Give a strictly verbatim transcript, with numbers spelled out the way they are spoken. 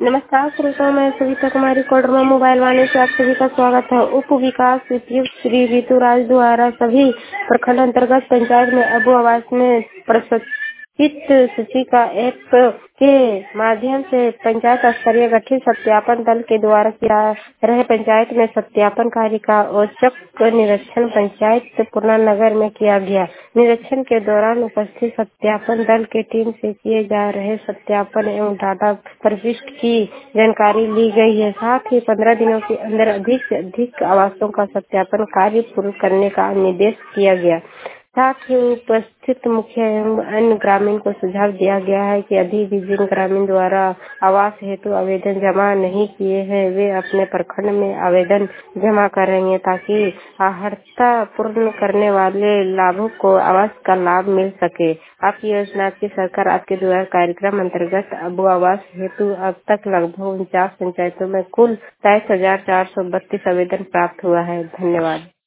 नमस्कार श्रोताओं, मैं सविता कुमारी कोडरमा मोबाइल वाले से आप सभी का स्वागत है। उप विकास सचिव श्री ऋतु राज द्वारा सभी प्रखंड अंतर्गत पंचायत में अबू आवास में प्रशिक्षित सूची का ऐप के माध्यम से पंचायत स्तरीय गठित सत्यापन दल के द्वारा किया रहे पंचायत में सत्यापन कार्य का औचक निरीक्षण पंचायत पूर्णा नगर में किया गया। निरीक्षण के दौरान उपस्थित सत्यापन दल की टीम से किए जा रहे सत्यापन एवं डाटा प्रविष्ट की जानकारी ली गई है। साथ ही पंद्रह दिनों के अंदर अधिक से अधिक आवासों का सत्यापन कार्य पूर्ण करने का निर्देश किया गया। साथ ही उपस्थित मुखिया एवं अन्य ग्रामीण को सुझाव दिया गया है कि अभी भी जिन ग्रामीण द्वारा आवास हेतु आवेदन जमा नहीं किए हैं वे अपने प्रखंड में आवेदन जमा करेंगे ताकि अर्हता पूर्ण करने वाले लाभुक को आवास का लाभ मिल सके। आपकी योजना की सरकार आपके द्वारा कार्यक्रम अंतर्गत अबू आवास हेतु अब तक लगभग उनचास पंचायतों में कुल तेईस हजार चार सौ बत्तीस आवेदन प्राप्त हुआ है। धन्यवाद।